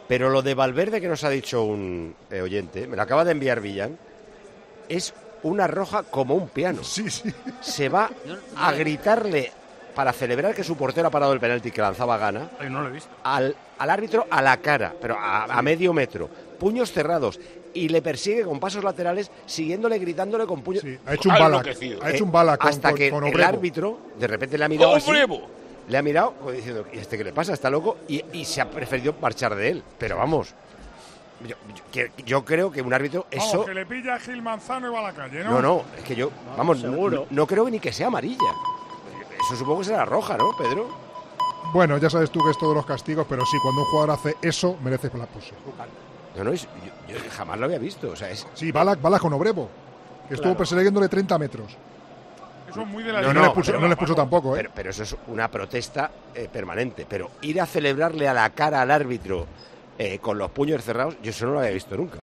Pero lo de Valverde que nos ha dicho un oyente, me lo acaba de enviar Villan, es una roja como un piano. Sí. Se va a gritarle para celebrar que su portero ha parado el penalti que lanzaba Gana. Ay, no lo he visto. Al árbitro a la cara, pero a medio metro, puños cerrados, y le persigue con pasos laterales, siguiéndole, gritándole con puños. Sí, ha hecho un Balak. Hasta que con el árbitro de repente le ha mirado así, ¡Obrevo! le ha mirado como diciendo, ¿y qué le pasa? ¿Está loco? Y se ha preferido marchar de él. Pero vamos, yo creo que un árbitro eso... Vamos, que le pilla a Gil Manzano y va a la calle, ¿no? No, es que yo, vamos, no creo ni que sea amarilla. Eso supongo que será roja, ¿no, Pedro? Bueno, ya sabes tú que es todos los castigos, pero sí, cuando un jugador hace eso, merece la expulsión. No, yo jamás lo había visto. O sea, Sí, Balak con Obrevo, que estuvo persiguiéndole 30 metros. Eso es muy de la No le expulsó tampoco, ¿eh? Pero eso es una protesta permanente. Pero ir a celebrarle a la cara al árbitro con los puños cerrados, yo eso no lo había visto nunca.